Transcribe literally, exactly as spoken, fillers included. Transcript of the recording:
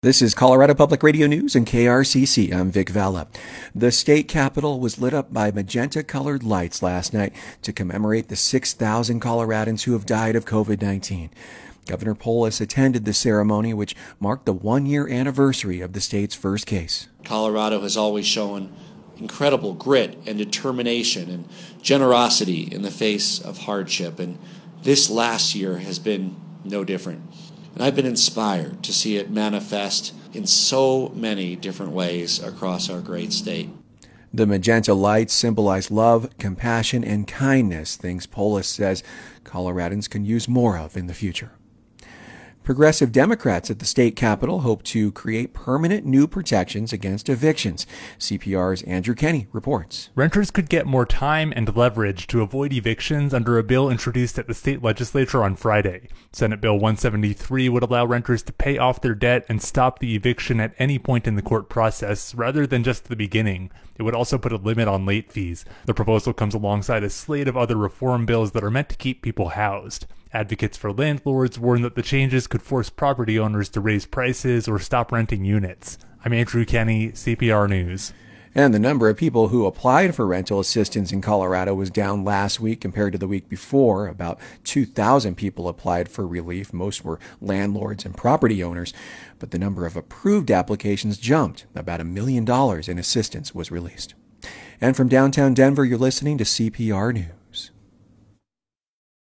This is Colorado Public Radio News and K R C C. I'm Vic Vella. The state capitol was lit up by magenta-colored lights last night to commemorate the six thousand Coloradans who have died of covid nineteen. Governor Polis attended the ceremony, which marked the one-year anniversary of the state's first case. Colorado has always shown incredible grit and determination and generosity in the face of hardship, and this last year has been no different. And I've been inspired to see it manifest in so many different ways across our great state. The magenta lights symbolize love, compassion, and kindness, things Polis says Coloradans can use more of in the future. Progressive Democrats at the state capitol hope to create permanent new protections against evictions. C P R's Andrew Kenny reports. Renters could get more time and leverage to avoid evictions under a bill introduced at the state legislature on Friday. Senate Bill one seventy-three would allow renters to pay off their debt and stop the eviction at any point in the court process, rather than just the beginning. It would also put a limit on late fees. The proposal comes alongside a slate of other reform bills that are meant to keep people housed. Advocates for landlords warn that the changes could force property owners to raise prices or stop renting units. I'm Andrew Kenny, C P R News. And the number of people who applied for rental assistance in Colorado was down last week compared to the week before. About two thousand people applied for relief. Most were landlords and property owners. But the number of approved applications jumped. About a million dollars in assistance was released. And from downtown Denver, you're listening to C P R News.